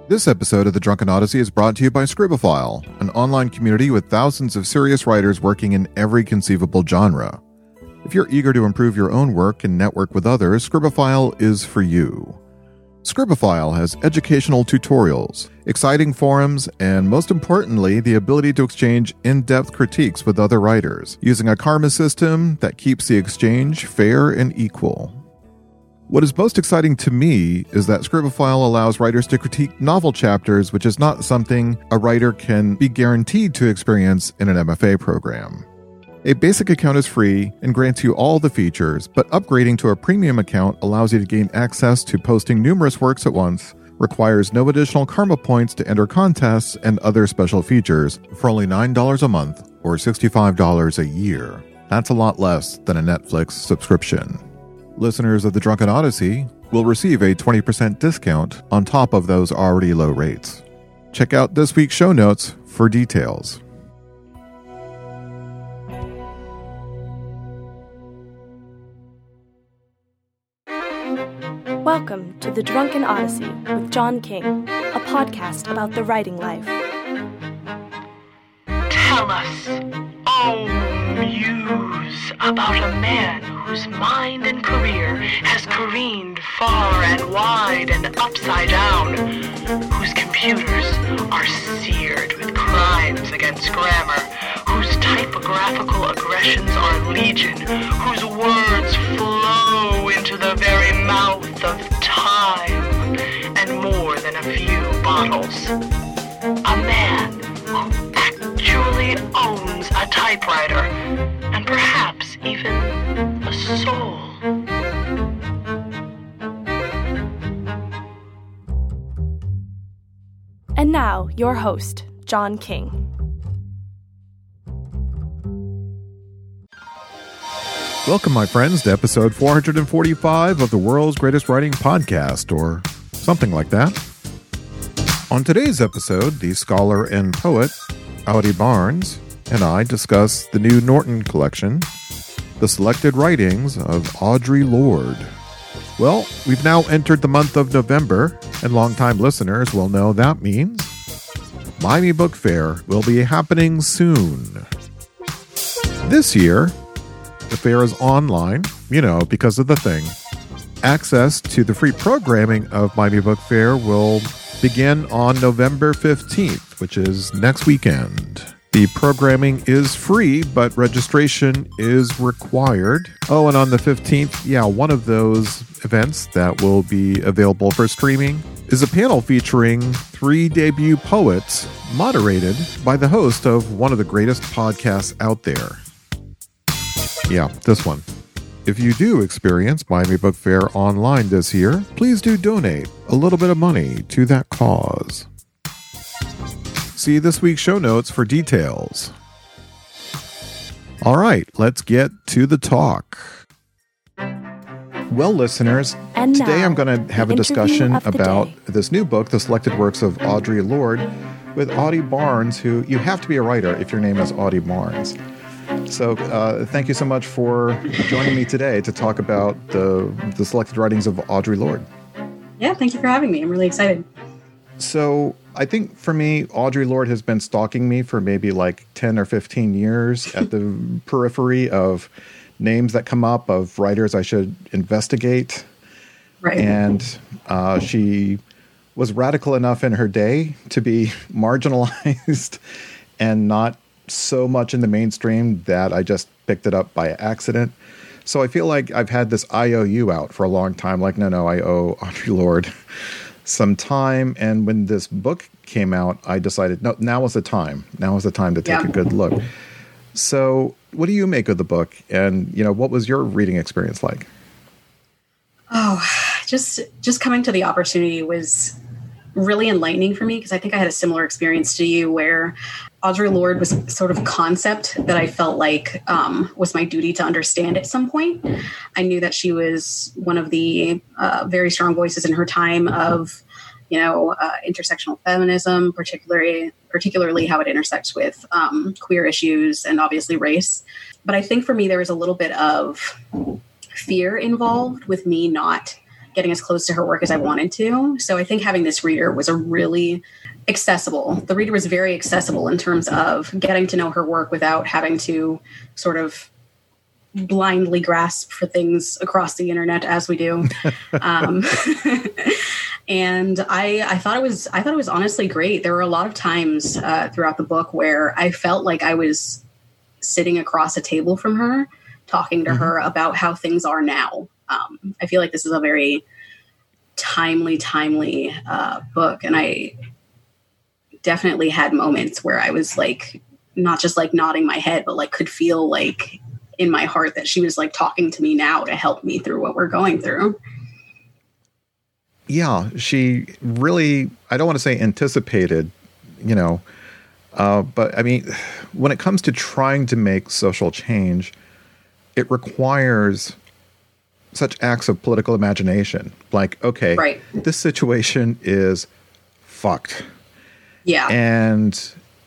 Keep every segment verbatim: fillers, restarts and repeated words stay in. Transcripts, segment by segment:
This episode of The Drunken Odyssey is brought to you by Scribophile, an online community with thousands of serious writers working in every conceivable genre. If you're eager to improve your own work and network with others, Scribophile is for you. Scribophile has educational tutorials, exciting forums, and most importantly, the ability to exchange in-depth critiques with other writers, using a karma system that keeps the exchange fair and equal. What is most exciting to me is that Scribophile allows writers to critique novel chapters, which is not something a writer can be guaranteed to experience in an M F A program. A basic account is free and grants you all the features, but upgrading to a premium account allows you to gain access to posting numerous works at once, requires no additional karma points to enter contests, and other special features for only nine dollars a month or sixty-five dollars a year. That's a lot less than a Netflix subscription. Listeners of The Drunken Odyssey will receive a twenty percent discount on top of those already low rates. Check out this week's show notes for details. Welcome to The Drunken Odyssey with John King, a podcast about the writing life. Tell us, oh muse, about a man whose mind and career has careened far and wide and upside down, whose computers are seared with crimes against grammar, whose typographical aggressions are legion, whose words flow into the very mouth of time, and more than a few bottles. A man who actually owns a typewriter, and perhaps even a soul. And now, your host, John King. Welcome, my friends, to episode four hundred forty-five of the world's greatest writing podcast, or something like that. On today's episode, the scholar and poet, Audie Barnes, and I discuss the new Norton collection, The Selected Writings of Audre Lorde. Well, we've now entered the month of November, and longtime listeners will know that means Miami Book Fair will be happening soon. This year, the fair is online, you know, because of the thing. Access to the free programming of Miami Book Fair will begin on November fifteenth, which is next weekend. The programming is free, but registration is required. Oh, and on the fifteenth, yeah, one of those events that will be available for streaming is a panel featuring three debut poets, moderated by the host of one of the greatest podcasts out there. Yeah, this one. If you do experience Miami Book Fair online this year, please do donate a little bit of money to that cause. See this week's show notes for details. All right, let's get to the talk. Well, listeners, And today now, I'm going to have the a discussion interview of the about day. this new book, The Selected Works of Audre Lorde, with Audie Barnes, who you have to be a writer if your name is Audie Barnes. So uh, thank you so much for joining me today to talk about the, the selected writings of Audre Lorde. Yeah, thank you for having me. I'm really excited. So I think for me, Audre Lorde has been stalking me for maybe like ten or fifteen years at the periphery of names that come up of writers I should investigate. Right. And uh, she was radical enough in her day to be marginalized and not so much in the mainstream that I just picked it up by accident. So I feel like I've had this I O U out for a long time. Like, no, no, I owe Audre Lorde some time. And when this book came out, I decided, no, now is the time. Now is the time to take Yeah. a good look. So what do you make of the book? And, you know, what was your reading experience like? Oh, just just coming to the opportunity was really enlightening for me because I think I had a similar experience to you where Audre Lorde was sort of a concept that I felt like um, was my duty to understand at some point. I knew that she was one of the uh, very strong voices in her time of, you know, uh, intersectional feminism, particularly particularly how it intersects with um, queer issues and obviously race. But I think for me, there was a little bit of fear involved with me not getting as close to her work as I wanted to. So I think having this reader was a really accessible. The reader was very accessible in terms of getting to know her work without having to sort of blindly grasp for things across the internet as we do. um, and I, I thought it was, I thought it was honestly great. There were a lot of times uh, throughout the book where I felt like I was sitting across a table from her, talking to mm-hmm. her about how things are now. Um, I feel like this is a very timely, timely uh, book. And I definitely had moments where I was like, not just like nodding my head, but like could feel like in my heart that she was like talking to me now to help me through what we're going through. Yeah, she really, I don't want to say anticipated, you know, uh, but I mean, when it comes to trying to make social change, it requires such acts of political imagination. Like, okay, right. This situation is fucked. Yeah. And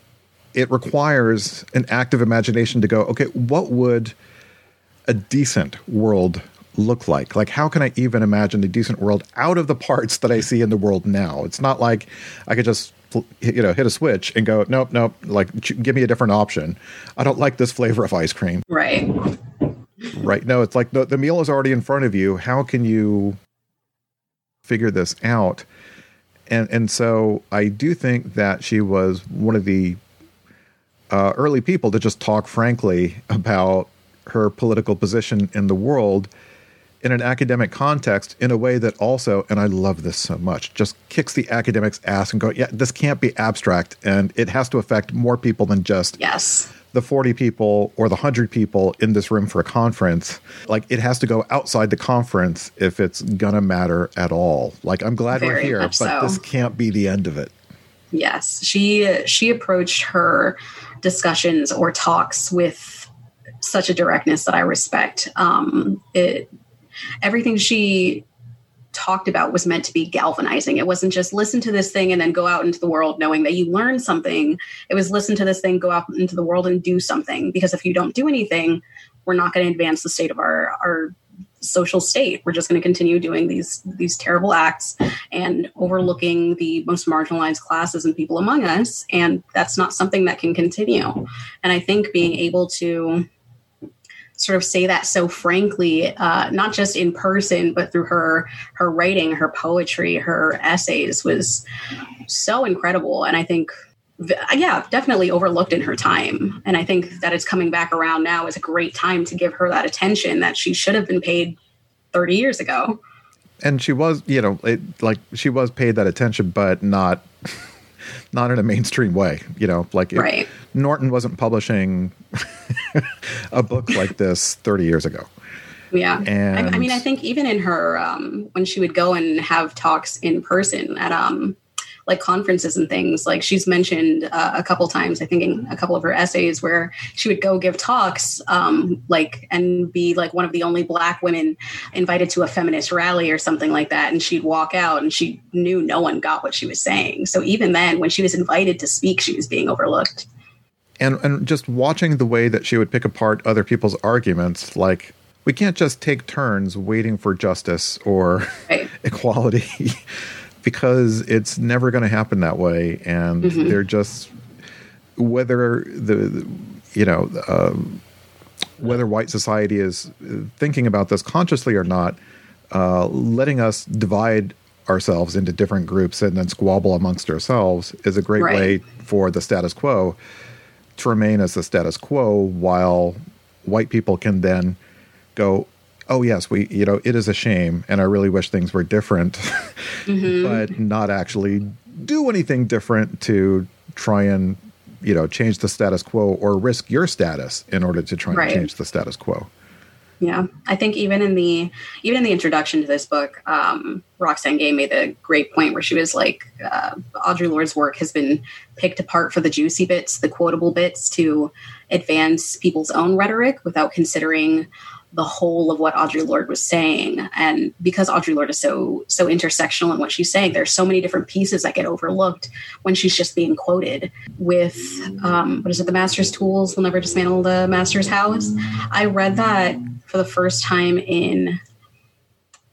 it requires an active imagination to go, okay, what would a decent world look like? Like, how can I even imagine a decent world out of the parts that I see in the world now? It's not like I could just, you know, hit a switch and go, nope, nope, like, give me a different option. I don't like this flavor of ice cream. Right. Right. No, it's like the, the meal is already in front of you. How can you figure this out? And, and so I do think that she was one of the Uh, early people to just talk frankly about her political position in the world in an academic context in a way that also, and I love this so much, just kicks the academic's ass and go, yeah, this can't be abstract, and it has to affect more people than just yes. the forty people or the one hundred people in this room for a conference. Like, it has to go outside the conference if it's gonna matter at all. Like, I'm glad Very we're here, but so. This can't be the end of it. Yes, she she approached her discussions or talks with such a directness that I respect. Um, it, everything she talked about was meant to be galvanizing. It wasn't just listen to this thing and then go out into the world knowing that you learned something. It was listen to this thing, go out into the world and do something. Because if you don't do anything, we're not going to advance the state of our, our social state. We're just going to continue doing these these terrible acts and overlooking the most marginalized classes and people among us. And that's not something that can continue. And I think being able to sort of say that so frankly, uh, not just in person, but through her her writing, her poetry, her essays was so incredible. And I think, yeah, definitely overlooked in her time. And I think that it's coming back around now is a great time to give her that attention that she should have been paid thirty years ago. And she was, you know, it, like she was paid that attention, but not, not in a mainstream way, you know, like it, right. Norton wasn't publishing a book like this thirty years ago. Yeah. And I, I mean, I think even in her, um, when she would go and have talks in person at, um, like conferences and things, like she's mentioned uh, a couple times, I think in a couple of her essays where she would go give talks, um, like, and be like one of the only Black women invited to a feminist rally or something like that. And she'd walk out and she knew no one got what she was saying. So even then, when she was invited to speak, she was being overlooked. And, and just watching the way that she would pick apart other people's arguments, like, we can't just take turns waiting for justice or right. equality. Because it's never going to happen that way, and mm-hmm. they're just whether the, the you know um, whether white society is thinking about this consciously or not, uh, letting us divide ourselves into different groups and then squabble amongst ourselves is a great right. way for the status quo to remain as the status quo, while white people can then go, oh yes, we, you know, it is a shame, and I really wish things were different, mm-hmm. but not actually do anything different to try and, you know, change the status quo or risk your status in order to try right. and change the status quo. Yeah, I think even in the even in the introduction to this book, um, Roxane Gay made the great point where she was like, uh, Audre Lorde's work has been picked apart for the juicy bits, the quotable bits, to advance people's own rhetoric without considering the whole of what Audre Lorde was saying. And because Audre Lorde is so so intersectional in what she's saying, there's so many different pieces that get overlooked when she's just being quoted. With, um, what is it, The Master's Tools Will Never Dismantle the Master's House. I read that for the first time in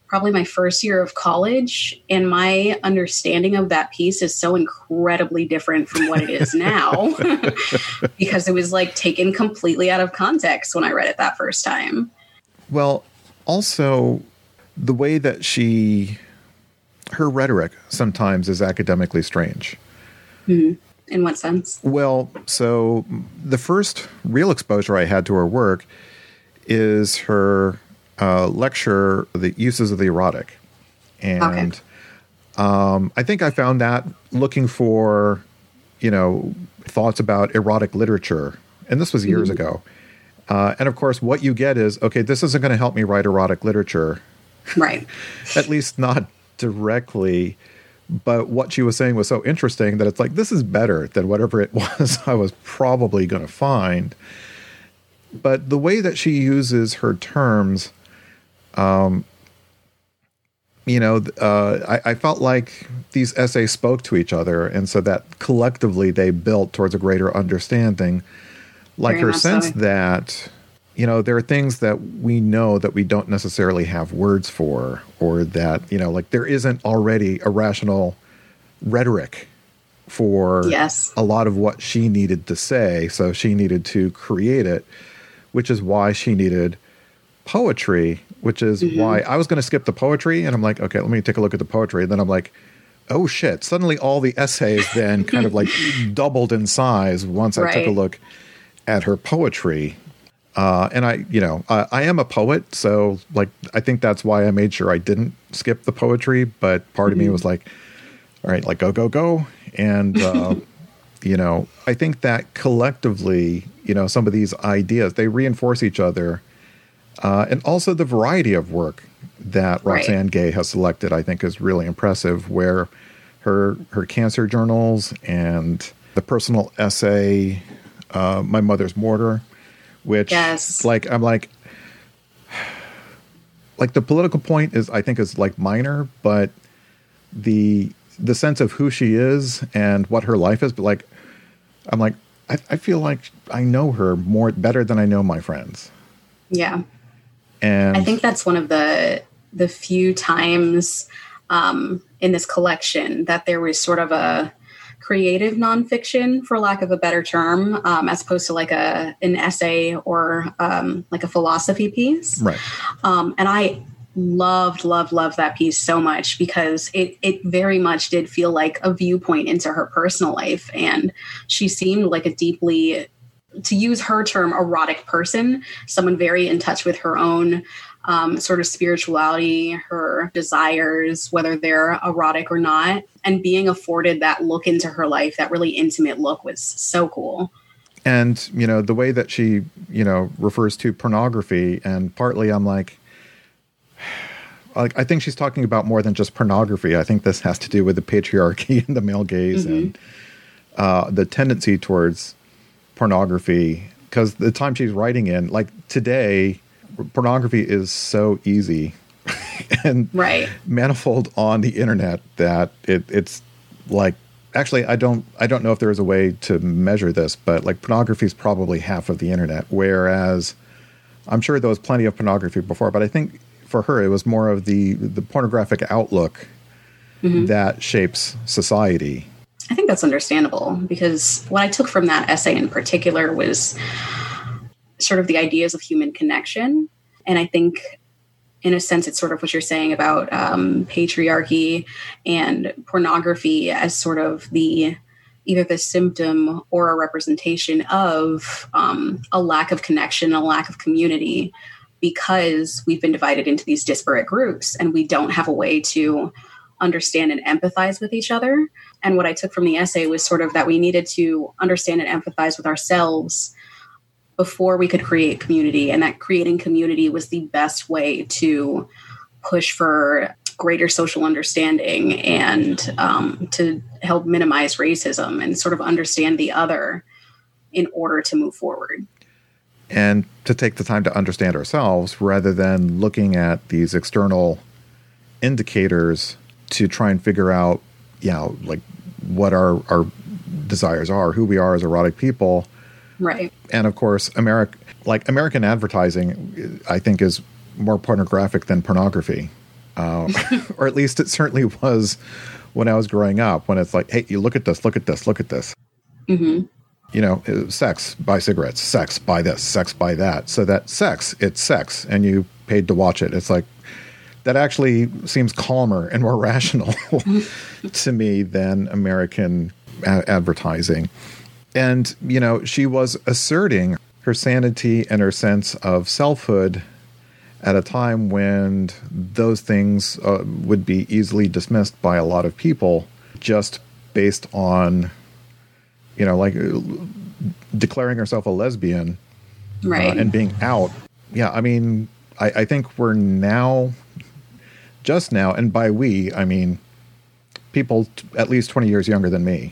probably my first year of college, and my understanding of that piece is so incredibly different from what it is now because it was like taken completely out of context when I read it that first time. Well, also the way that she, her rhetoric sometimes is academically strange. Mm-hmm. In what sense? Well, so the first real exposure I had to her work is her uh, lecture, The Uses of the Erotic. And okay. um, I think I found that looking for, you know, thoughts about erotic literature. And this was years mm-hmm. ago. Uh, and of course, what you get is, okay, this isn't going to help me write erotic literature. Right. At least not directly. But what she was saying was so interesting that it's like, this is better than whatever it was I was probably going to find. But the way that she uses her terms, um, you know, uh, I, I felt like these essays spoke to each other. And so that collectively they built towards a greater understanding. Like Very her sense so. that, you know, there are things that we know that we don't necessarily have words for, or that, you know, like there isn't already a rational rhetoric for yes. a lot of what she needed to say. So she needed to create it, which is why she needed poetry, which is mm-hmm. why I was going to skip the poetry. And I'm like, okay, let me take a look at the poetry. And then I'm like, oh shit, suddenly all the essays then kind of like doubled in size once I right. took a look at her poetry. Uh, and I, you know, I, I am a poet, so like, I think that's why I made sure I didn't skip the poetry. But part mm-hmm. of me was like, all right, like go, go, go. And, uh, you know, I think that collectively, you know, some of these ideas, they reinforce each other. Uh, and also the variety of work that Roxane right. Gay has selected, I think is really impressive, where her, her cancer journals and the personal essay, uh, My Mother's Mortar, which yes. like, I'm like, like the political point is, I think is like minor, but the, the sense of who she is and what her life is, but like, I'm like, I, I feel like I know her more, better than I know my friends. Yeah. And I think that's one of the, the few times um, in this collection that there was sort of a creative nonfiction, for lack of a better term, um, as opposed to like a an essay or um, like a philosophy piece. Right. Um, and I loved, loved, loved that piece so much because it it very much did feel like a viewpoint into her personal life. And she seemed like a deeply, to use her term, erotic person, someone very in touch with her own Um, sort of spirituality, her desires, whether they're erotic or not, and being afforded that look into her life, that really intimate look, was so cool. And, you know, the way that she, you know, refers to pornography, and partly I'm like, like, I think she's talking about more than just pornography. I think this has to do with the patriarchy and the male gaze mm-hmm. and uh, the tendency towards pornography. Because the time she's writing in, like today, pornography is so easy and right. manifold on the internet that it, it's like, actually, I don't, I don't know if there is a way to measure this, but like pornography is probably half of the internet. Whereas I'm sure there was plenty of pornography before, but I think for her, it was more of the, the pornographic outlook mm-hmm. that shapes society. I think that's understandable because what I took from that essay in particular was sort of the ideas of human connection. And I think in a sense, it's sort of what you're saying about um, patriarchy and pornography as sort of the, either the symptom or a representation of um, a lack of connection, a lack of community, because we've been divided into these disparate groups and we don't have a way to understand and empathize with each other. And what I took from the essay was sort of that we needed to understand and empathize with ourselves before we could create community, and that creating community was the best way to push for greater social understanding and um, to help minimize racism and sort of understand the other in order to move forward. And to take the time to understand ourselves rather than looking at these external indicators to try and figure out, you know, like what our, our desires are, who we are as erotic people. Right. And of course, America, like American advertising, I think is more pornographic than pornography. Uh, or at least it certainly was when I was growing up, when it's like, hey, you look at this, look at this, look at this. Mm-hmm. You know, sex, buy cigarettes, sex, buy this, sex, buy that. So that sex, it's sex, and you paid to watch it. It's like, that actually seems calmer and more rational to me than American a- advertising. And, you know, she was asserting her sanity and her sense of selfhood at a time when those things uh, would be easily dismissed by a lot of people just based on, you know, like uh, declaring herself a lesbian, right, uh, and being out. Yeah, I mean, I, I think we're now, just now, and by we, I mean people t- at least twenty years younger than me.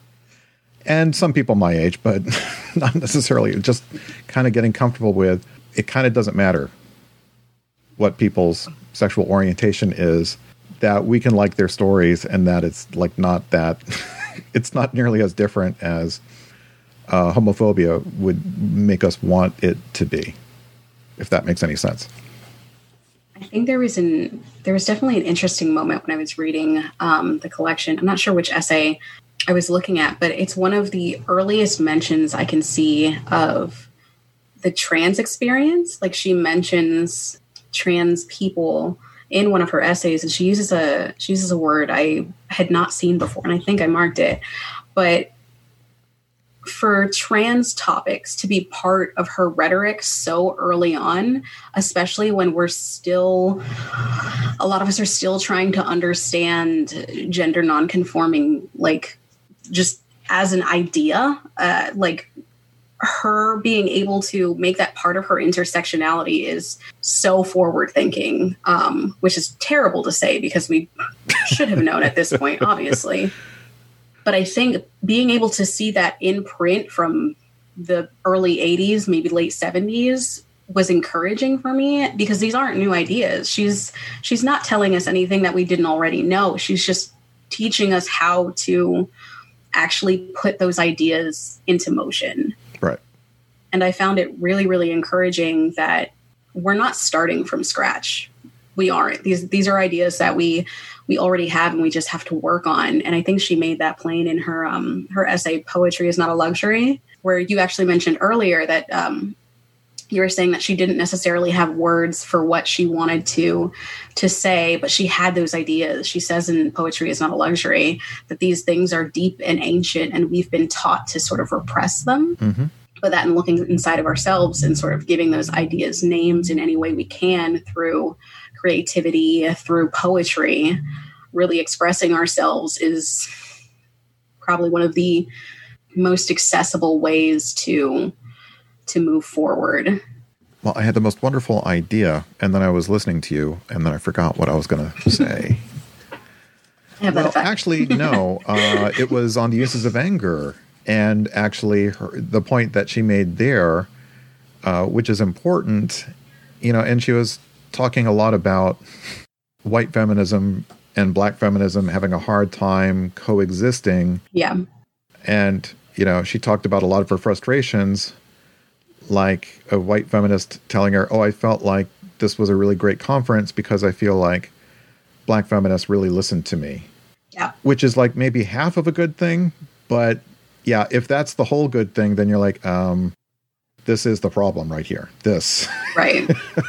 And some people my age, but not necessarily, just kind of getting comfortable with, it kind of doesn't matter what people's sexual orientation is, that we can like their stories, and that it's like not that, it's not nearly as different as uh, homophobia would make us want it to be, if that makes any sense. I think there was an there was definitely an interesting moment when I was reading um, the collection. I'm not sure which essay I was looking at, but it's one of the earliest mentions I can see of the trans experience. Like, she mentions trans people in one of her essays, and she uses a she uses a word I had not seen before, and I think I marked it. But for trans topics to be part of her rhetoric so early on, especially when we're still, a lot of us are still trying to understand gender nonconforming, like, just as an idea, uh, like, her being able to make that part of her intersectionality is so forward thinking, um, which is terrible to say because we should have known at this point, obviously. But I think being able to see that in print from the early eighties, maybe late seventies, was encouraging for me, because these aren't new ideas. She's she's not telling us anything that we didn't already know. She's just teaching us how to actually put those ideas into motion. Right. And I found it really, really encouraging that we're not starting from scratch. We aren't. These these are ideas that we we already have, and we just have to work on. And I think she made that plain in her um, her essay, Poetry is Not a Luxury, where you actually mentioned earlier that um, you were saying that she didn't necessarily have words for what she wanted to to say, but she had those ideas. She says in Poetry is Not a Luxury that these things are deep and ancient, and we've been taught to sort of repress them. Mm-hmm. But that in looking inside of ourselves and sort of giving those ideas names in any way we can through creativity, through poetry, really expressing ourselves is probably one of the most accessible ways to to move forward. Well, I had the most wonderful idea, and then I was listening to you, and then I forgot what I was going to say. I have that well, effect. actually, no. Uh, it was on the uses of anger, and actually her, the point that she made there, uh, which is important, you know, and she was talking a lot about white feminism and black feminism having a hard time coexisting. Yeah. And, you know, she talked about a lot of her frustrations, like a white feminist telling her, oh, I felt like this was a really great conference because I feel like black feminists really listened to me. Yeah. Which is like maybe half of a good thing. But yeah, if that's the whole good thing, then you're like, um, this is the problem right here. This. Right.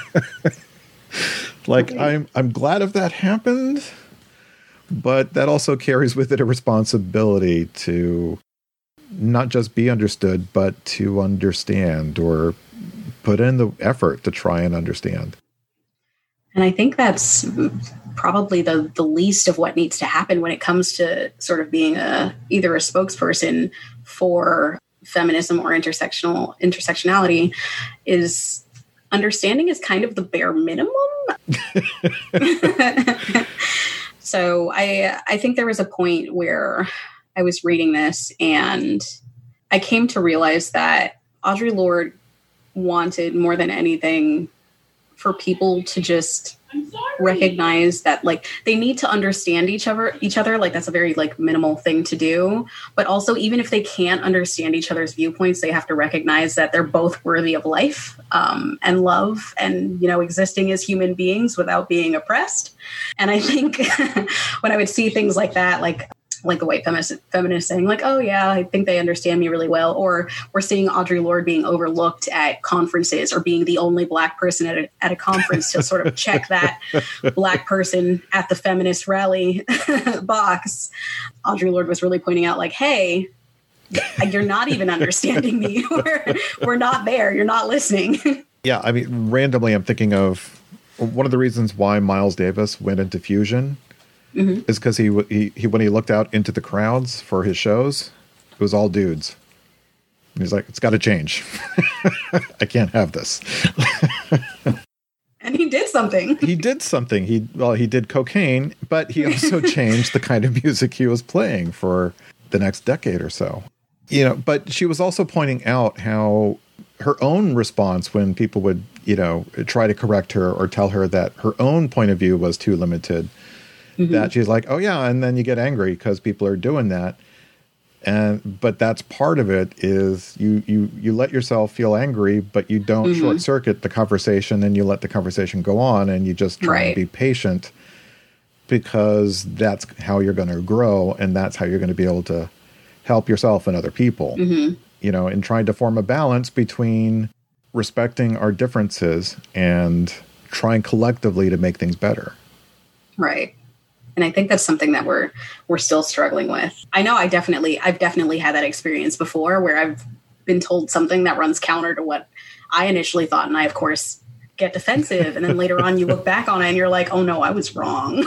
Like, okay. I'm I'm glad if that happened, but that also carries with it a responsibility to not just be understood, but to understand or put in the effort to try and understand. And I think that's probably the, the least of what needs to happen when it comes to sort of being a either a spokesperson for feminism or intersectional intersectionality is understanding is kind of the bare minimum. So I I think there was a point where I was reading this and I came to realize that Audre Lorde wanted more than anything for people to just recognize that like they need to understand each other each other like that's a very like minimal thing to do, but also even if they can't understand each other's viewpoints, they have to recognize that they're both worthy of life um, and love and, you know, existing as human beings without being oppressed. And I think when I would see things like that, like like the white feminist, feminist saying like, oh yeah, I think they understand me really well. Or we're seeing Audre Lorde being overlooked at conferences or being the only Black person at a, at a conference to sort of check that Black person at the feminist rally box. Audre Lorde was really pointing out like, hey, you're not even understanding me. we're, we're not there. You're not listening. Yeah. I mean, randomly, I'm thinking of one of the reasons why Miles Davis went into Fusion. Mm-hmm. Is because he, he he when he looked out into the crowds for his shows, it was all dudes. And he's like, it's got to change. I can't have this. And he did something. He did something. He well, he did cocaine, but he also changed the kind of music he was playing for the next decade or so. You know, but she was also pointing out how her own response when people would, you know, try to correct her or tell her that her own point of view was too limited. Mm-hmm. That she's like, oh yeah, and then you get angry because people are doing that, and but that's part of it is you you you let yourself feel angry, but you don't mm-hmm. short circuit the conversation, and you let the conversation go on, and you just try right. to be patient because that's how you're going to grow, and that's how you're going to be able to help yourself and other people. Mm-hmm. You know, in trying to form a balance between respecting our differences and trying collectively to make things better. Right. And I think that's something that we're we're still struggling with. I know I definitely, I've definitely had that experience before where I've been told something that runs counter to what I initially thought. And I, of course, get defensive. And then later on you look back on it and you're like, oh no, I was wrong.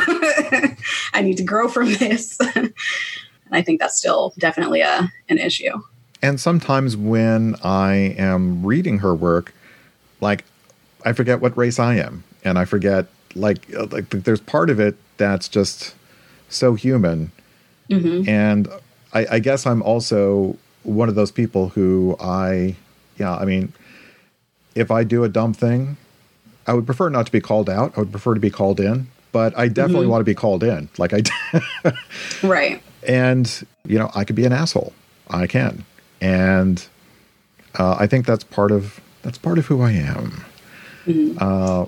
I need to grow from this. And I think that's still definitely a an issue. And sometimes when I am reading her work, like I forget what race I am. And I forget like, like there's part of it that's just so human. Mm-hmm. And I, I guess I'm also one of those people who I, yeah, I mean, if I do a dumb thing, I would prefer not to be called out. I would prefer to be called in, but I definitely mm-hmm. want to be called in. Like I, right. And, you know, I could be an asshole. I can. And uh, I think that's part of, that's part of who I am. Mm-hmm. Uh,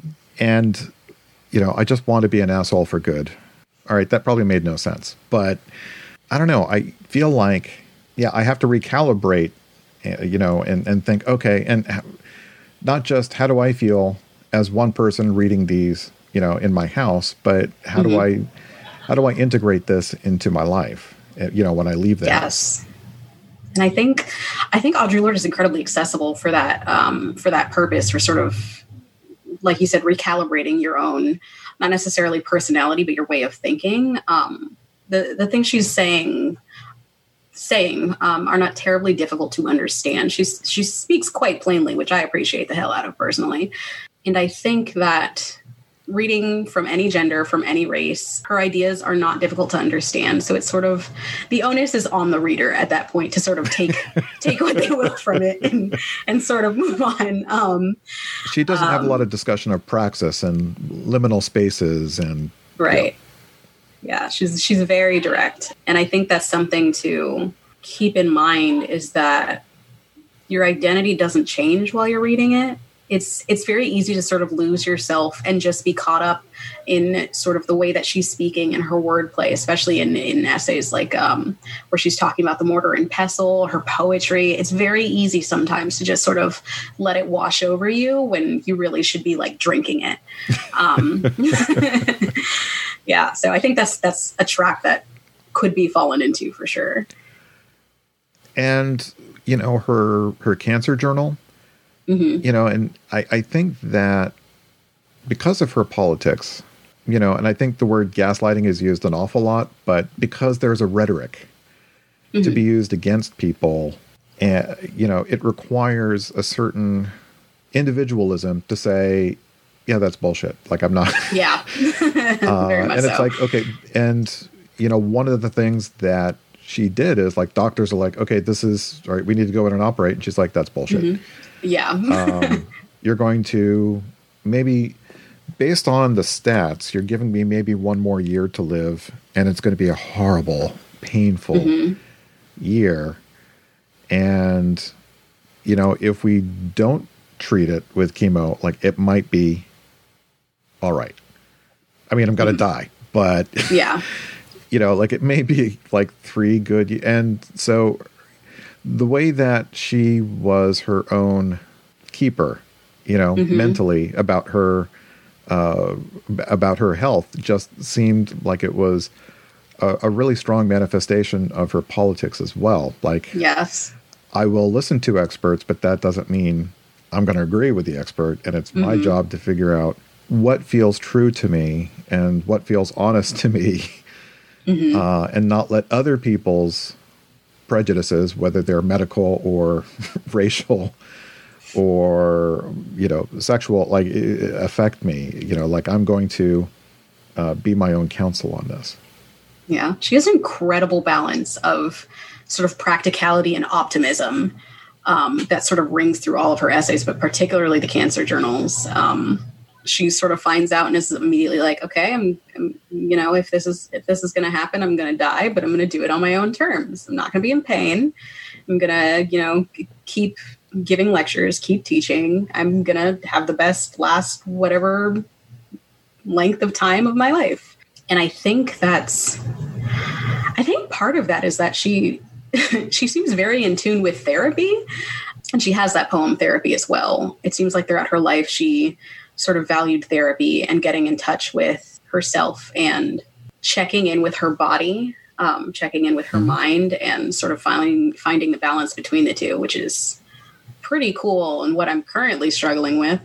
and, you know, I just want to be an asshole for good. All right, that probably made no sense. But I don't know. I feel like, yeah, I have to recalibrate, you know, and, and think, okay, and not just how do I feel as one person reading these, you know, in my house, but how mm-hmm. do I, how do I integrate this into my life, you know, when I leave there? Yes. And I think, I think Audre Lorde is incredibly accessible for that, um, for that purpose, for sort of, like you said, recalibrating your own, not necessarily personality, but your way of thinking. Um, the, the things she's saying, saying um, are not terribly difficult to understand. She's, she speaks quite plainly, which I appreciate the hell out of personally. And I think that reading from any gender, from any race, her ideas are not difficult to understand. So it's sort of, the onus is on the reader at that point to sort of take take what they will from it and, and sort of move on. Um, she doesn't um, have a lot of discussion of praxis and liminal spaces and right. Yeah. yeah, she's she's very direct. And I think that's something to keep in mind is that your identity doesn't change while you're reading it. It's it's very easy to sort of lose yourself and just be caught up in sort of the way that she's speaking and her wordplay, especially in, in essays like um, where she's talking about the mortar and pestle, her poetry. It's very easy sometimes to just sort of let it wash over you when you really should be like drinking it. Um, yeah, so I think that's that's a trap that could be fallen into for sure. And, you know, her her cancer journal. Mm-hmm. You know, and I, I think that because of her politics, you know, and I think the word gaslighting is used an awful lot, but because there's a rhetoric mm-hmm. to be used against people, and, you know, it requires a certain individualism to say, yeah, that's bullshit. Like, I'm not. Yeah. Very much uh, and it's so. like, okay. And, you know, one of the things that she did is like, doctors are like, okay, this is, all right, we need to go in and operate. And she's like, that's bullshit. Mm-hmm. Yeah. um, you're going to maybe based on the stats, you're giving me maybe one more year to live, and it's going to be a horrible, painful mm-hmm. year. And, you know, if we don't treat it with chemo, like, it might be all right. I mean, I'm going to mm-hmm. die, but, yeah, you know, like, it may be like three good. And so the way that she was her own keeper, you know, mm-hmm. mentally about her, uh, about her health just seemed like it was a, a really strong manifestation of her politics as well. Like, yes, I will listen to experts, but that doesn't mean I'm going to agree with the expert. And it's mm-hmm. my job to figure out what feels true to me and what feels honest to me, mm-hmm. uh, and not let other people's prejudices, whether they're medical or racial or, you know, sexual, like, affect me. You know, like, I'm going to uh, be my own counsel on this. Yeah. She has an incredible balance of sort of practicality and optimism um, that sort of rings through all of her essays, but particularly the cancer journals. Um, she sort of finds out and is immediately like, okay, I'm, I'm you know, if this is, if this is going to happen, I'm going to die, but I'm going to do it on my own terms. I'm not going to be in pain. I'm going to, you know, keep giving lectures, keep teaching. I'm going to have the best last whatever length of time of my life. And I think that's, I think part of that is that she, she seems very in tune with therapy, and she has that poem therapy as well. It seems like throughout her life, she sort of valued therapy and getting in touch with herself and checking in with her body, um, checking in with her mm-hmm. mind, and sort of finding, finding the balance between the two, which is pretty cool. And what I'm currently struggling with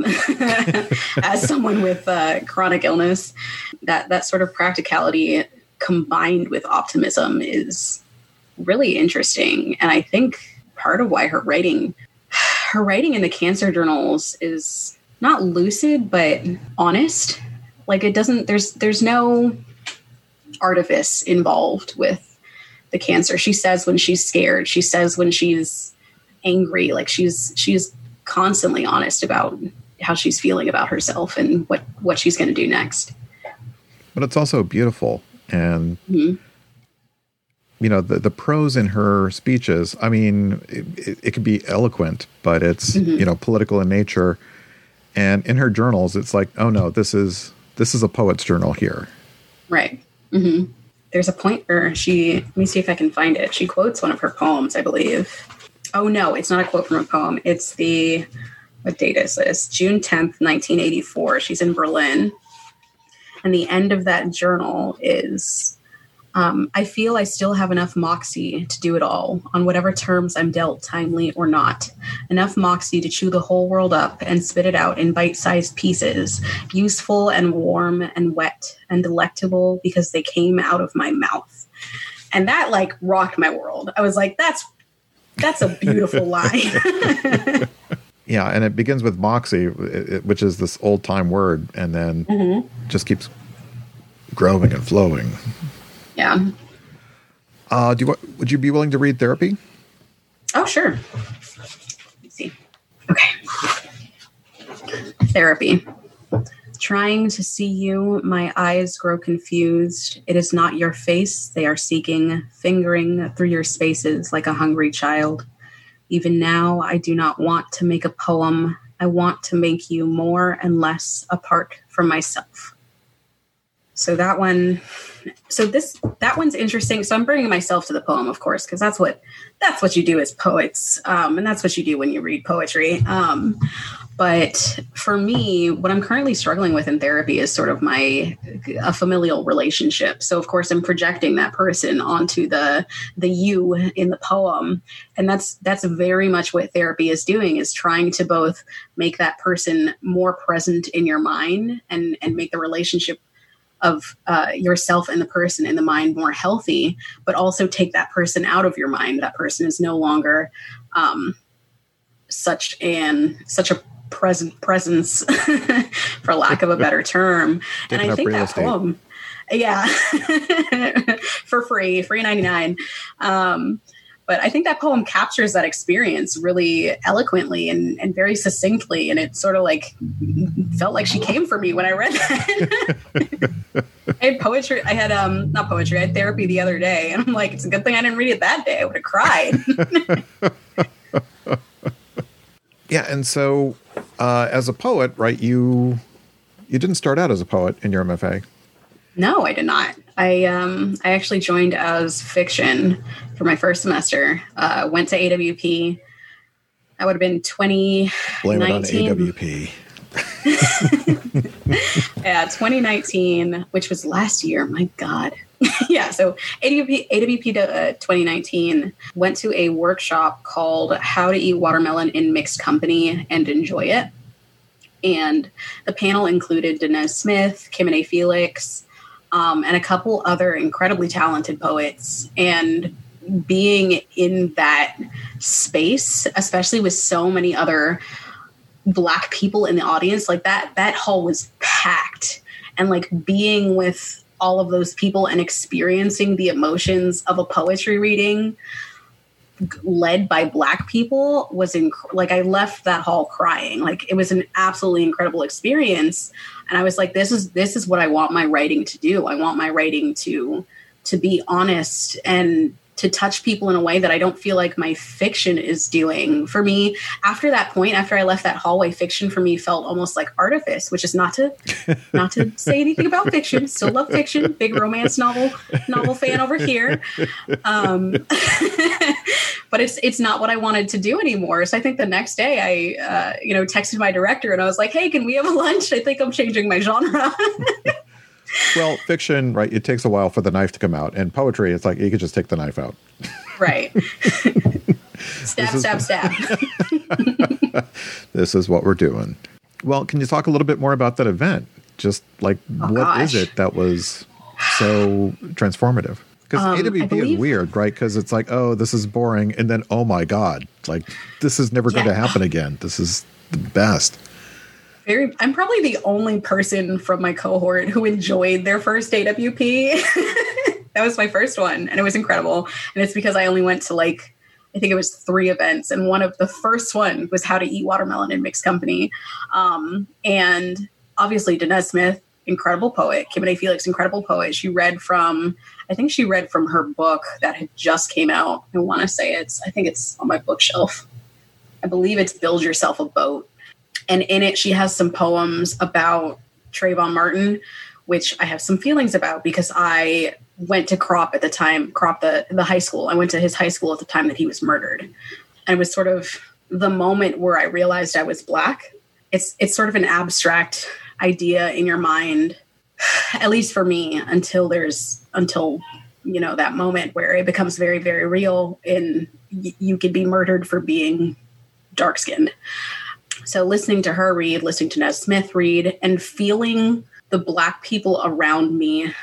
as someone with uh, chronic illness, that, that sort of practicality combined with optimism is really interesting. And I think part of why her writing, her writing in the cancer journals is not lucid, but honest. Like, it doesn't, there's, there's no artifice involved with the cancer. She says when she's scared, she says when she's angry, like she's, she's constantly honest about how she's feeling about herself and what, what she's going to do next. But it's also beautiful. And, mm-hmm. you know, the, the prose in her speeches, I mean, it, it, it can be eloquent, but it's, mm-hmm. you know, political in nature. And in her journals, it's like, oh no, this is, this is a poet's journal here. Right. Mm-hmm. There's a point where she, let me see if I can find it. She quotes one of her poems, I believe. Oh no, it's not a quote from a poem. It's the, what date is this? June tenth, nineteen eighty-four. She's in Berlin. And the end of that journal is, um, I feel I still have enough moxie to do it all, on whatever terms I'm dealt, timely or not. Enough moxie to chew the whole world up and spit it out in bite-sized pieces, useful and warm and wet and delectable because they came out of my mouth. And that, like, rocked my world. I was like, that's that's a beautiful line. Yeah, and it begins with moxie, which is this old-time word, and then mm-hmm. just keeps growing and flowing. Yeah. Uh, do you, would you be willing to read Therapy? Oh, sure. Let me see. Okay. Therapy. Trying to see you, my eyes grow confused. It is not your face they are seeking, fingering through your spaces like a hungry child. Even now, I do not want to make a poem. I want to make you more and less apart from myself. So that one, so this, that one's interesting. So I'm bringing myself to the poem, of course, because that's what, that's what you do as poets. Um, and that's what you do when you read poetry. Um, but for me, what I'm currently struggling with in therapy is sort of my, a familial relationship. So of course I'm projecting that person onto the, the you in the poem. And that's, that's very much what therapy is doing, is trying to both make that person more present in your mind and, and make the relationship of uh, yourself and the person in the mind more healthy, but also take that person out of your mind. That person is no longer um, such an such a present presence, for lack of a better term. And I think that estate. poem, yeah, for free, free ninety-nine. Um, But I think that poem captures that experience really eloquently and, and very succinctly. And it sort of like felt like she came for me when I read that. I had poetry. I had, um, not poetry, I had therapy the other day. And I'm like, it's a good thing I didn't read it that day. I would have cried. Yeah. And so uh, as a poet, right, you, you didn't start out as a poet in your M F A. No, I did not. I um I actually joined as fiction for my first semester. Uh, went to A W P. That would have been twenty nineteen. Blame it on A W P. Yeah, twenty nineteen, which was last year. My God. Yeah, so A W P, A W P uh, twenty nineteen went to a workshop called How to Eat Watermelon in Mixed Company and Enjoy It. And the panel included Danez Smith, Kimene Felix, Um, and a couple other incredibly talented poets. And being in that space, especially with so many other Black people in the audience, like that, that hall was packed. And like being with all of those people and experiencing the emotions of a poetry reading led by Black people was inc- like I left that hall crying. Like it was an absolutely incredible experience. And I was like, this is this is what I want my writing to do. I want my writing to to be honest and to touch people in a way that I don't feel like my fiction is doing. For me, after that point, after I left that hallway, fiction for me felt almost like artifice, which is not to not to say anything about fiction. Still love fiction. Big romance novel novel fan over here. Um, but it's it's not what I wanted to do anymore. So I think the next day I uh, you know texted my director and I was like, hey, can we have a lunch? I think I'm changing my genre. Well, fiction, right, it takes a while for the knife to come out. And poetry, it's like you could just take the knife out. Right. Stab, is, stab, stab. This is what we're doing. Well, can you talk a little bit more about that event? Just like, oh, what gosh. is it that was so transformative? Because um, A W P believe... is weird, right? Because it's like, oh, this is boring. And then, oh, my God, like, this is never yeah. going to happen again. This is the best. Very, I'm probably the only person from my cohort who enjoyed their first A W P. That was my first one, and it was incredible. And it's because I only went to like, I think it was three events, and one of the first one was How to Eat Watermelon in Mixed Company. Um, and obviously, Danez Smith, incredible poet. Kimene Felix, incredible poet. She read from, I think she read from her book that had just came out. I want to say it's, I think it's on my bookshelf. I believe it's Build Yourself a Boat. And in it, she has some poems about Trayvon Martin, which I have some feelings about because I went to Crop at the time, Crop, the, the high school. I went to his high school at the time that he was murdered. And it was sort of the moment where I realized I was Black. It's it's sort of an abstract idea in your mind, at least for me, until there's, until, you know, that moment where it becomes very, very real and y- you could be murdered for being dark-skinned. So listening to her read, listening to Danez Smith read, and feeling the Black people around me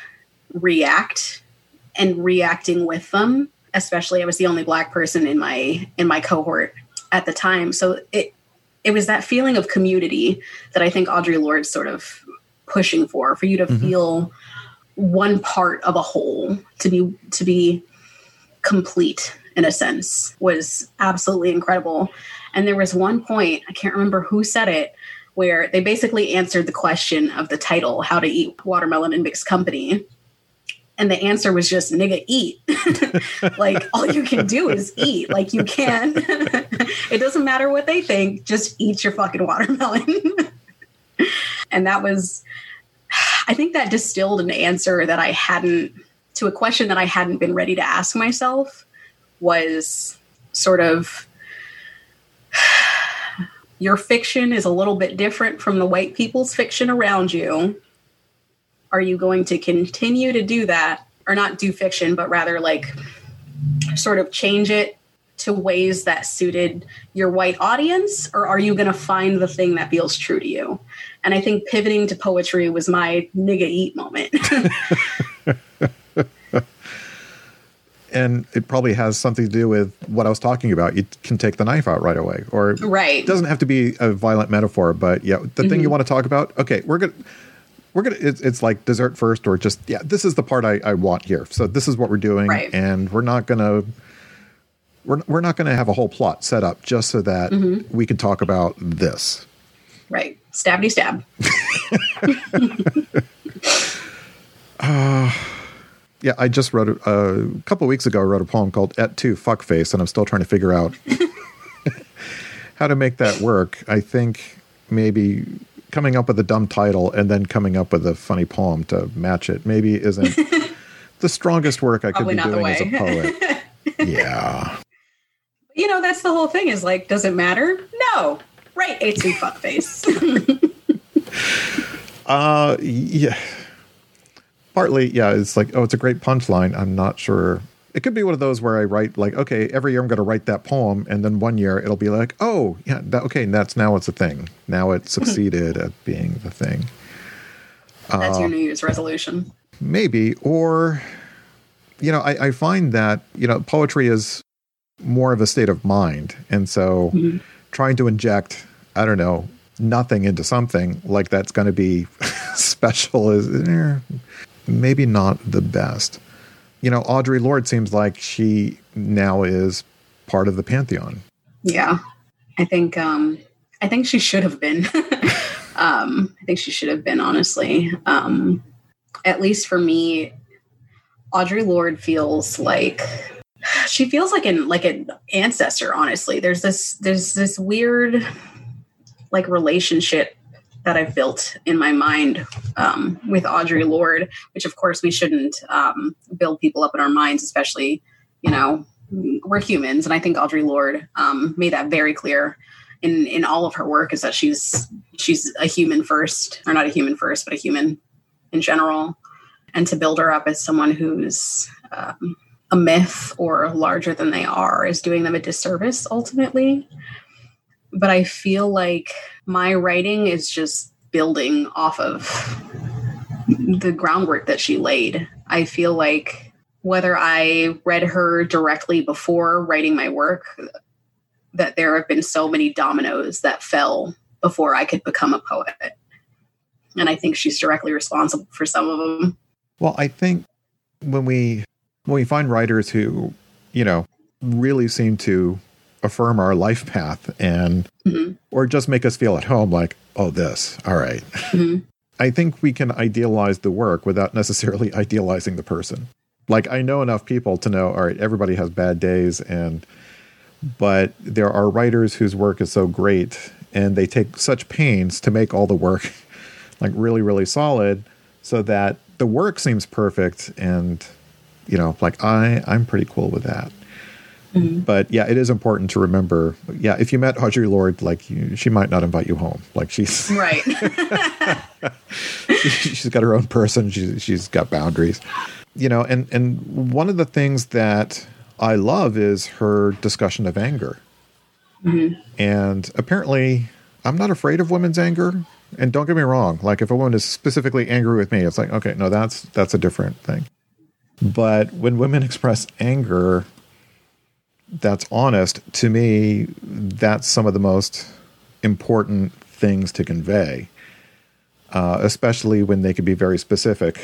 react and reacting with them, especially I was the only Black person in my in my cohort at the time. So it it was that feeling of community that I think Audre Lorde's sort of pushing for, for you to mm-hmm. feel one part of a whole, to be to be complete in a sense, was absolutely incredible. And there was one point, I can't remember who said it, where they basically answered the question of the title, How to Eat Watermelon in Mixed Company. And the answer was just, nigga, eat. Like, all you can do is eat. Like, you can. It doesn't matter what they think. Just eat your fucking watermelon. And that was, I think that distilled an answer that I hadn't, to a question that I hadn't been ready to ask myself, was sort of, your fiction is a little bit different from the white people's fiction around you. Are you going to continue to do that, or not do fiction, but rather like sort of change it to ways that suited your white audience? Or are you going to find the thing that feels true to you? And I think pivoting to poetry was my nigga eat moment. And it probably has something to do with what I was talking about. You can take the knife out right away, or right. It doesn't have to be a violent metaphor, but yeah, the mm-hmm. thing you want to talk about. Okay, we're gonna, we're gonna. It's, it's like dessert first, or just yeah. This is the part I, I want here. So this is what we're doing, right. And we're not gonna, we're, we're not going to have a whole plot set up just so that mm-hmm. we can talk about this. Right. Stabby stab. uh, yeah, I just wrote a, a couple weeks ago, I wrote a poem called Et tu fuckface, and I'm still trying to figure out how to make that work. I think maybe coming up with a dumb title and then coming up with a funny poem to match it maybe isn't the strongest work I could Probably be doing as a poet. Yeah. You know, that's the whole thing is like, does it matter? No. Right. Et tu fuckface. uh, yeah. Partly, yeah, it's like, oh, it's a great punchline. I'm not sure. It could be one of those where I write like, okay, every year I'm going to write that poem. And then one year it'll be like, oh, yeah, that, okay, that's now it's a thing. Now it succeeded at being the thing. That's uh, your New Year's resolution. Maybe. Or, you know, I, I find that, you know, poetry is more of a state of mind. And so mm-hmm. trying to inject, I don't know, nothing into something like that's going to be special is eh, maybe not the best. You know, Audre Lorde seems like she now is part of the pantheon. Yeah, I think um, I think she should have been. um, I think she should have been, honestly. Um, at least for me, Audre Lorde feels like she feels like an like an ancestor. Honestly, there's this there's this weird like relationship that I've built in my mind um, with Audre Lorde, which of course we shouldn't um, build people up in our minds, especially, you know, we're humans. And I think Audre Lorde um, made that very clear in, in all of her work is that she's, she's a human first, or not a human first, but a human in general. And to build her up as someone who's um, a myth or larger than they are is doing them a disservice ultimately. But I feel like my writing is just building off of the groundwork that she laid. I feel like whether I read her directly before writing my work, that there have been so many dominoes that fell before I could become a poet. And I think she's directly responsible for some of them. Well, I think when we when we find writers who, you know, really seem to affirm our life path and mm-hmm. or just make us feel at home like, oh, this, all right. Mm-hmm. I think we can idealize the work without necessarily idealizing the person. Like, I know enough people to know, all right, everybody has bad days, and but there are writers whose work is so great and they take such pains to make all the work like really, really solid so that the work seems perfect. And, you know, like I, I'm pretty cool with that. Mm-hmm. But yeah, it is important to remember. Yeah, if you met Audre Lorde, like you, she might not invite you home. Like she's right. she, she's got her own person. She's she's got boundaries, you know. And and one of the things that I love is her discussion of anger. Mm-hmm. And apparently, I'm not afraid of women's anger. And don't get me wrong. Like if a woman is specifically angry with me, it's like, okay, no, that's that's a different thing. But when women express anger that's honest, to me, that's some of the most important things to convey, uh, especially when they can be very specific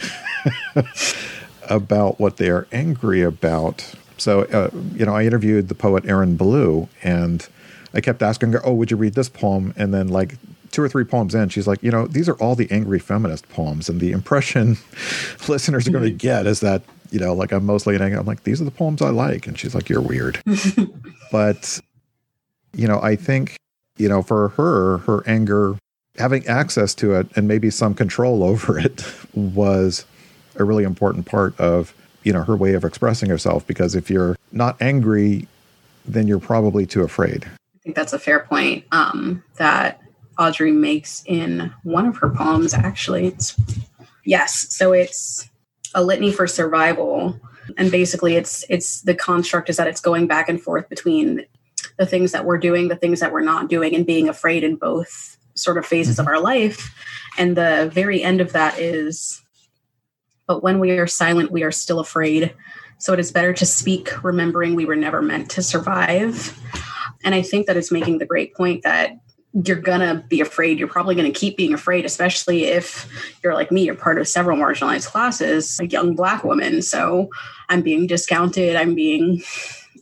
about what they are angry about. So, uh, you know, I interviewed the poet Erin Ballou, and I kept asking her, oh, would you read this poem? And then like two or three poems in, she's like, you know, these are all the angry feminist poems. And the impression listeners are going to get is that, you know, like I'm mostly an anger. I'm like, these are the poems I like. And she's like, you're weird. But, you know, I think, you know, for her, her anger, having access to it and maybe some control over it was a really important part of, you know, her way of expressing herself. Because if you're not angry, then you're probably too afraid. I think that's a fair point um, that Audre makes in one of her poems, actually. It's, yes. So it's a litany for survival. And basically it's, it's the construct is that it's going back and forth between the things that we're doing, the things that we're not doing, and being afraid in both sort of phases of our life. And the very end of that is, but when we are silent, we are still afraid. So it is better to speak, remembering we were never meant to survive. And I think that it's making the great point that you're going to be afraid. You're probably going to keep being afraid, especially if you're like me, you're part of several marginalized classes, a young Black woman. So I'm being discounted. I'm being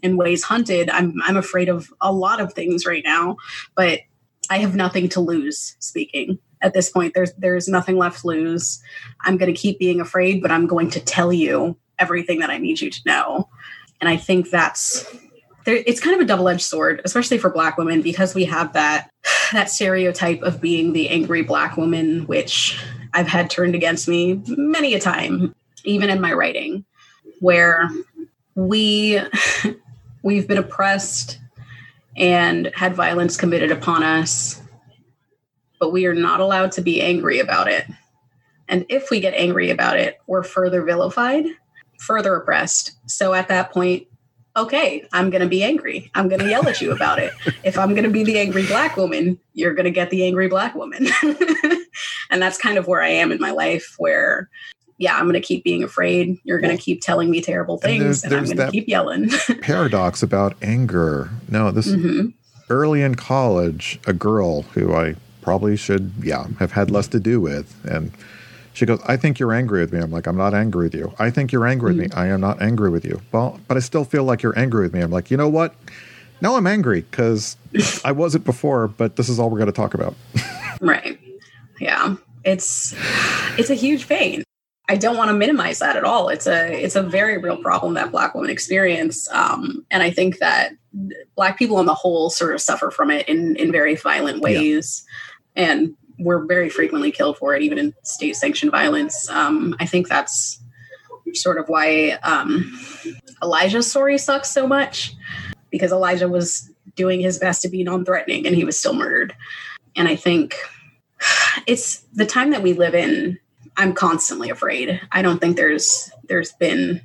in ways hunted. I'm I'm afraid of a lot of things right now, but I have nothing to lose speaking. At this point, there's there's nothing left to lose. I'm going to keep being afraid, but I'm going to tell you everything that I need you to know. And I think that's, there, it's kind of a double-edged sword, especially for Black women, because we have that that stereotype of being the angry Black woman, which I've had turned against me many a time, even in my writing, where we we've been oppressed and had violence committed upon us, but we are not allowed to be angry about it. And if we get angry about it, we're further vilified, further oppressed. So at that point, okay, I'm going to be angry. I'm going to yell at you about it. If I'm going to be the angry Black woman, you're going to get the angry Black woman. And that's kind of where I am in my life, where, yeah, I'm going to keep being afraid. You're going to keep telling me terrible things, and, and I'm going to keep yelling. Paradox about anger. No, this mm-hmm. early in college, a girl who I probably should, yeah, have had less to do with. And she goes, I think you're angry with me. I'm like, I'm not angry with you. I think you're angry mm-hmm. with me. I am not angry with you. Well, but I still feel like you're angry with me. I'm like, you know what? Now I'm angry because I wasn't before, but this is all we're going to talk about. Right. Yeah. It's, it's a huge pain. I don't want to minimize that at all. It's a, it's a very real problem that Black women experience. Um, and I think that Black people on the whole sort of suffer from it in, in very violent ways. Yeah. And we're very frequently killed for it, even in state sanctioned violence. Um, I think that's sort of why um, Elijah's story sucks so much, because Elijah was doing his best to be non-threatening and he was still murdered. And I think it's the time that we live in. I'm constantly afraid. I don't think there's there's been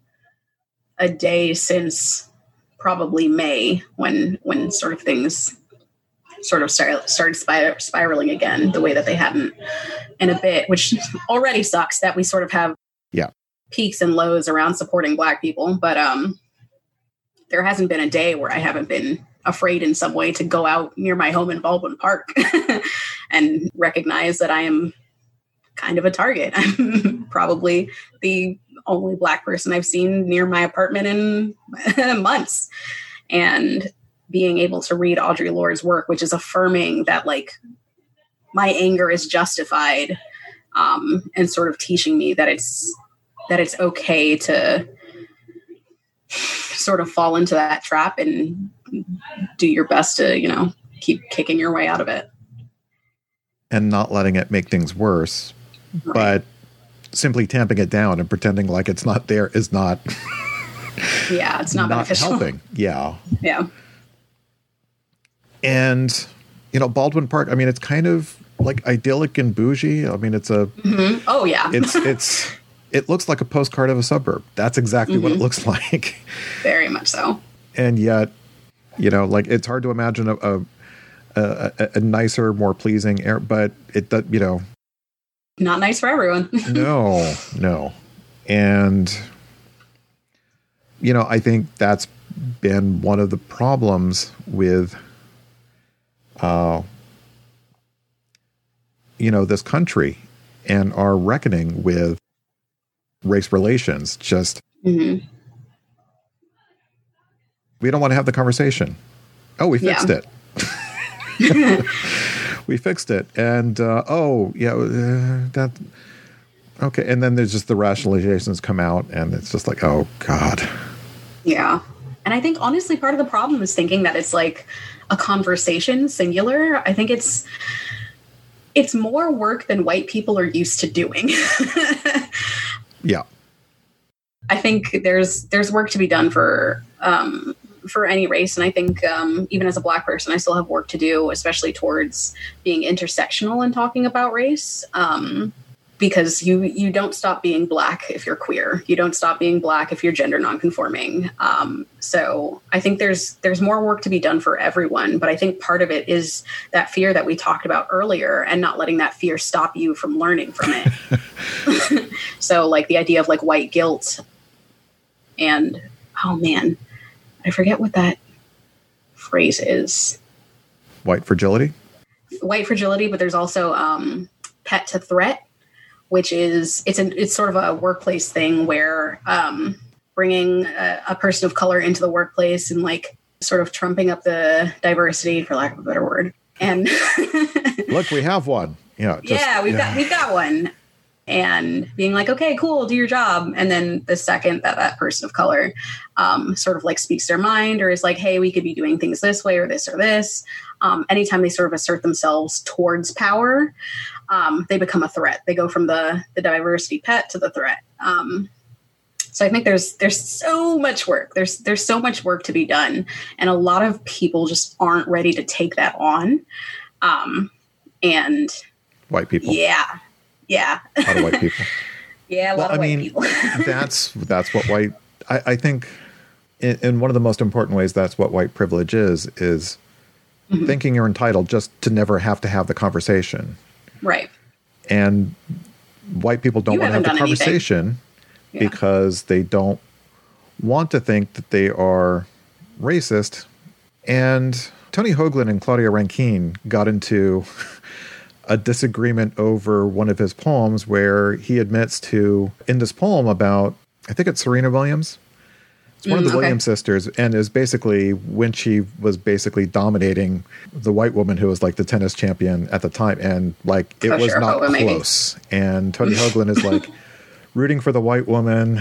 a day since probably May when when sort of things sort of start, started spir- spiraling again the way that they hadn't in a bit, which already sucks that we sort of have yeah. peaks and lows around supporting Black people. But um, there hasn't been a day where I haven't been afraid in some way to go out near my home in Baldwin Park and recognize that I am kind of a target. I'm probably the only Black person I've seen near my apartment in months. And being able to read Audre Lorde's work, which is affirming that, like, my anger is justified, um, and sort of teaching me that it's, that it's okay to sort of fall into that trap and do your best to, you know, keep kicking your way out of it. And not letting it make things worse, right. But simply tamping it down and pretending like it's not there is not, yeah, it's not, not beneficial. helping. Yeah. Yeah. And, you know, Baldwin Park, I mean, it's kind of like idyllic and bougie. I mean, it's a, mm-hmm. oh yeah, it's, it's, it looks like a postcard of a suburb. That's exactly mm-hmm. what it looks like. Very much so. And yet, you know, like, it's hard to imagine a, a, a, a nicer, more pleasing air, but it, you know, not nice for everyone. no, no. And, you know, I think that's been one of the problems with, uh, you know, this country and our reckoning with race relations. Just, mm-hmm. we don't want to have the conversation. Oh, we fixed yeah. it. We fixed it. And, uh, oh, yeah, uh, that, okay. And then there's just the rationalizations come out and it's just like, oh, God. Yeah. And I think, honestly, part of the problem is thinking that it's like a conversation, singular. I think it's, it's more work than white people are used to doing. Yeah. I think there's, there's work to be done for, um, for any race. And I think um, even as a Black person, I still have work to do, especially towards being intersectional and talking about race. Um, because you, you don't stop being Black if you're queer. You don't stop being Black if you're gender nonconforming. Um, so I think there's, there's more work to be done for everyone. But I think part of it is that fear that we talked about earlier and not letting that fear stop you from learning from it. So like the idea of like white guilt and, oh man, I forget what that phrase is. White fragility? White fragility, but there's also um, pet to threat, which is, it's an, it's sort of a workplace thing where um, bringing a, a person of color into the workplace and like sort of trumping up the diversity, for lack of a better word. And look, we have one. Yeah, just, yeah, we've yeah. got we've got one. And being like, okay, cool, do your job. And then the second that that person of color um, sort of like speaks their mind or is like, hey, we could be doing things this way or this or this. Um, anytime they sort of assert themselves towards power, um, they become a threat. They go from the the diversity pet to the threat. Um, so I think there's there's so much work. There's there's so much work to be done, and a lot of people just aren't ready to take that on. Um, and white people, yeah. Yeah. A lot of white people. Yeah, a well, lot of I white mean, people. that's that's what white. I, I think, in, in one of the most important ways, that's what white privilege is: is mm-hmm. thinking you're entitled just to never have to have the conversation. Right. And white people don't You want to have haven't the done conversation Yeah. because they don't want to think that they are racist. And Tony Hoagland and Claudia Rankine got into a disagreement over one of his poems where he admits to, in this poem about, I think it's Serena Williams. It's one Mm, of the okay. Williams sisters, and is basically when she was basically dominating the white woman who was like the tennis champion at the time. And like, it Oh, was sure, not Hoagland, maybe. close. And Tony Hoagland is like rooting for the white woman.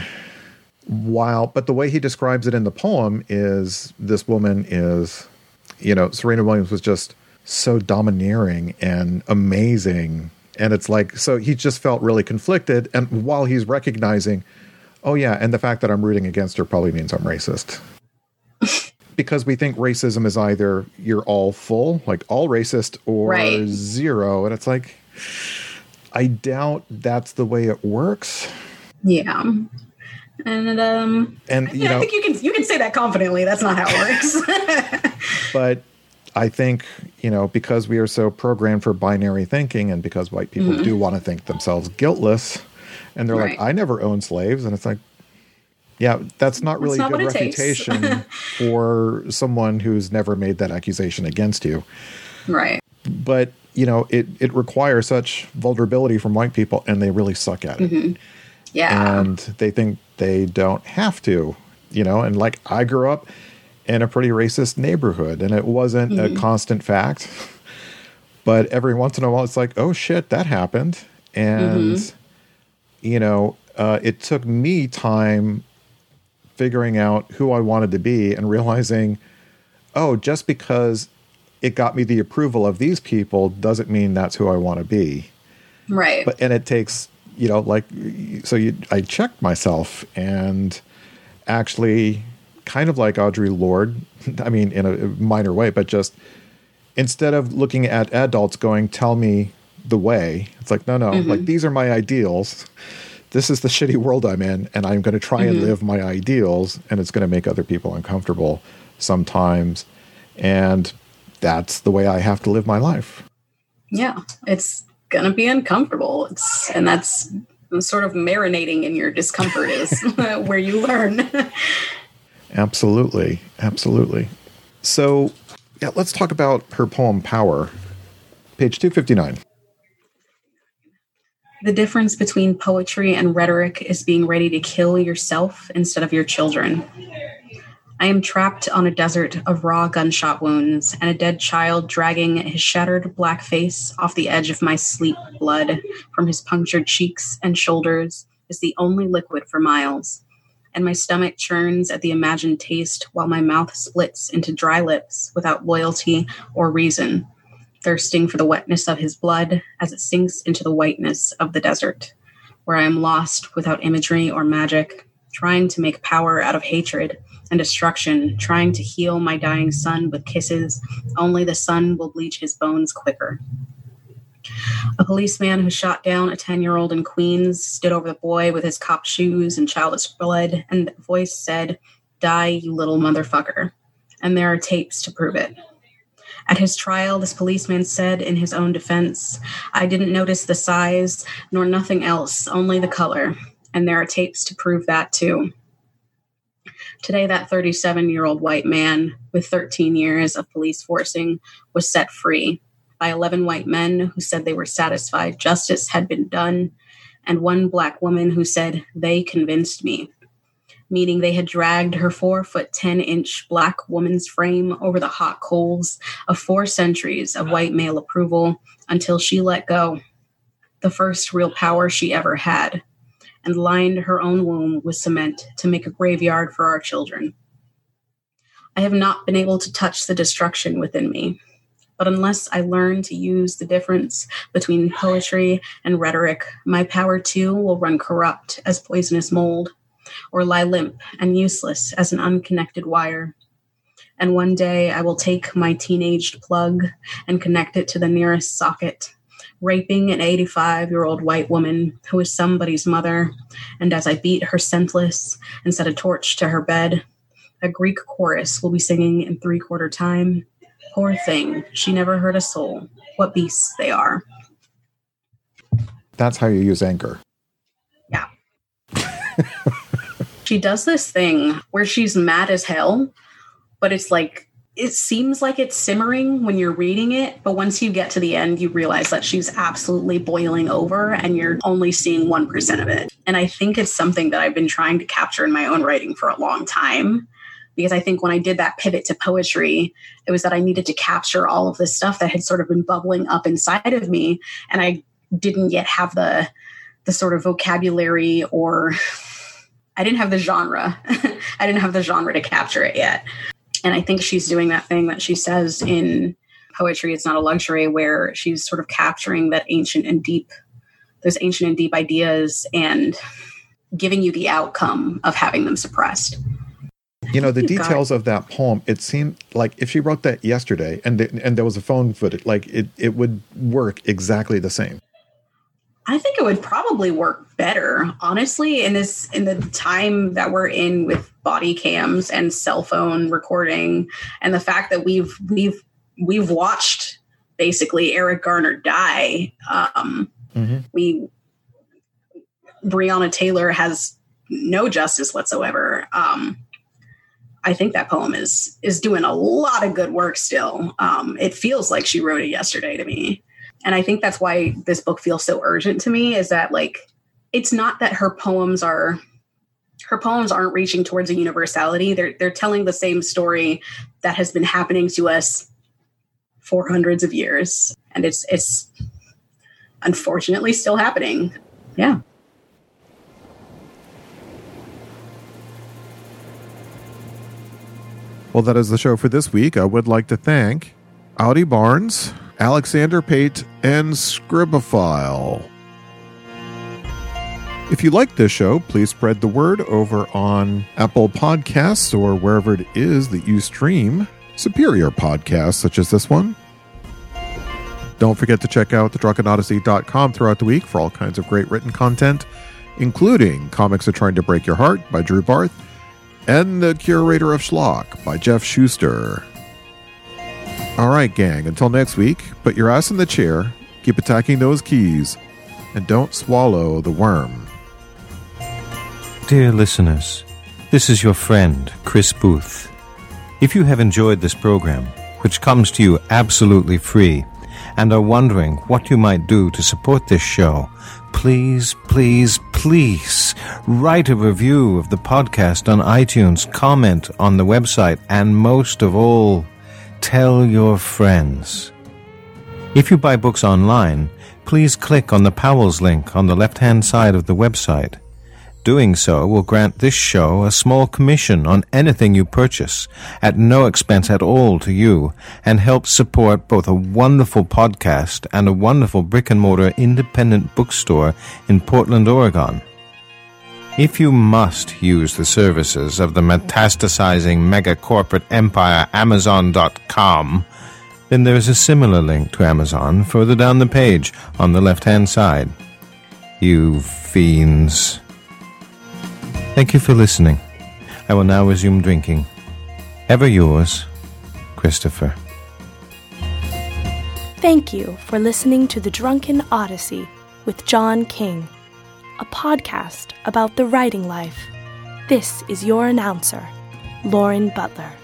While, but the way he describes it in the poem is this woman is, you know, Serena Williams was just so domineering and amazing. And it's like, so he just felt really conflicted. And while he's recognizing, oh yeah, and the fact that I'm rooting against her probably means I'm racist. Because we think racism is either you're all full, like all racist, or Right. zero. And it's like, I doubt that's the way it works. Yeah. And um And, you yeah, know, I think you can you can say that confidently. That's not how it works. but I think, you know, because we are so programmed for binary thinking and because white people Mm-hmm. do want to think themselves guiltless and they're Right. like, I never owned slaves. And it's like, yeah, that's not really not a good what it takes. reputation for someone who's never made that accusation against you. Right. But, you know, it, it requires such vulnerability from white people and they really suck at it. Mm-hmm. Yeah. And they think they don't have to, you know, and like I grew up in a pretty racist neighborhood and it wasn't Mm-hmm. a constant fact, but every once in a while it's like, oh shit, that happened. And, Mm-hmm. you know, uh, it took me time figuring out who I wanted to be and realizing, oh, just because it got me the approval of these people doesn't mean that's who I want to be. Right. But, and it takes, you know, like, so you, I checked myself and actually kind of like Audre Lorde, I mean, in a minor way, but just instead of looking at adults going, tell me the way, it's like, no, no, Mm-hmm. like these are my ideals. This is the shitty world I'm in, and I'm going to try Mm-hmm. and live my ideals, and it's going to make other people uncomfortable sometimes. And that's the way I have to live my life. Yeah. It's gonna be uncomfortable. It's and that's sort of marinating in your discomfort is where you learn. Absolutely. Absolutely. So, yeah, let's talk about her poem, Power. Page two fifty-nine. The difference between poetry and rhetoric is being ready to kill yourself instead of your children. I am trapped on a desert of raw gunshot wounds and a dead child dragging his shattered black face off the edge of my sleep. Blood from his punctured cheeks and shoulders is the only liquid for miles, and my stomach churns at the imagined taste while my mouth splits into dry lips without loyalty or reason, thirsting for the wetness of his blood as it sinks into the whiteness of the desert, where I am lost without imagery or magic, trying to make power out of hatred and destruction, trying to heal my dying son with kisses. Only the sun will bleach his bones quicker. A policeman who shot down a ten-year-old in Queens stood over the boy with his cop shoes and childish blood, and the voice said, "Die, you little motherfucker." And there are tapes to prove it. At his trial, this policeman said in his own defense, "I didn't notice the size, nor nothing else, only the color." And there are tapes to prove that too. Today, that thirty-seven-year-old white man with thirteen years of police forcing was set free by eleven white men who said they were satisfied justice had been done, and one black woman who said, "They convinced me." meaning they had dragged her four foot ten inch black woman's frame over the hot coals of four centuries of white male approval until she let go, the first real power she ever had, and lined her own womb with cement to make a graveyard for our children. I have not been able to touch the destruction within me, but unless I learn to use the difference between poetry and rhetoric, my power too will run corrupt as poisonous mold, or lie limp and useless as an unconnected wire. And one day I will take my teenaged plug and connect it to the nearest socket, raping an eighty-five-year-old white woman who is somebody's mother, and as I beat her senseless and set a torch to her bed, a Greek chorus will be singing in three-quarter time, "Poor thing, she never hurt a soul. What beasts they are." That's how you use anger. Yeah. She does this thing where she's mad as hell, but it's like, it seems like it's simmering when you're reading it, but once you get to the end, you realize that she's absolutely boiling over and you're only seeing one percent of it. And I think it's something that I've been trying to capture in my own writing for a long time, because I think when I did that pivot to poetry, it was that I needed to capture all of this stuff that had sort of been bubbling up inside of me, and I didn't yet have the the sort of vocabulary, or I didn't have the genre. I didn't have the genre to capture it yet. And I think she's doing that thing that she says in Poetry It's Not a Luxury, where she's sort of capturing that ancient and deep, those ancient and deep ideas and giving you the outcome of having them suppressed. You know, the details of that poem, it seemed like if she wrote that yesterday and the, and there was a phone footage, like it, it would work exactly the same. I think it would probably work better, honestly, in this in the time that we're in with body cams and cell phone recording, and the fact that we've we've we've watched basically Eric Garner die. Um, mm-hmm. We Breonna Taylor has no justice whatsoever. Um, I think that poem is is doing a lot of good work still. Um, it feels like she wrote it yesterday to me. And I think that's why this book feels so urgent to me, is that, like, it's not that her poems are, her poems aren't reaching towards a universality. They're, they're telling the same story that has been happening to us for hundreds of years. And it's, it's unfortunately still happening. Yeah. Well, that is the show for this week. I would like to thank Audie Barnes, Alexander Pate, and Scribophile. If you like this show, please spread the word over on Apple Podcasts or wherever it is that you stream superior podcasts such as this one. Don't forget to check out the drunken odyssey dot com throughout the week for all kinds of great written content, including Comics Are Trying to Break Your Heart by Drew Barth and The Curator of Schlock by Jeff Schuster. All right, gang, until next week, put your ass in the chair, keep attacking those keys, and don't swallow the worm. Dear listeners, this is your friend, Chris Booth. If you have enjoyed this program, which comes to you absolutely free, and are wondering what you might do to support this show, please, please, please write a review of the podcast on iTunes, comment on the website, and most of all, tell your friends. If you buy books online, please click on the Powell's link on the left-hand side of the website. Doing so will grant this show a small commission on anything you purchase, at no expense at all to you, and help support both a wonderful podcast and a wonderful brick-and-mortar independent bookstore in Portland, Oregon. If you must use the services of the metastasizing mega-corporate empire Amazon dot com, then there is a similar link to Amazon further down the page on the left-hand side. You fiends. Thank you for listening. I will now resume drinking. Ever yours, Christopher. Thank you for listening to The Drunken Odyssey with John King, a podcast about the writing life. This is your announcer, Lauren Butler.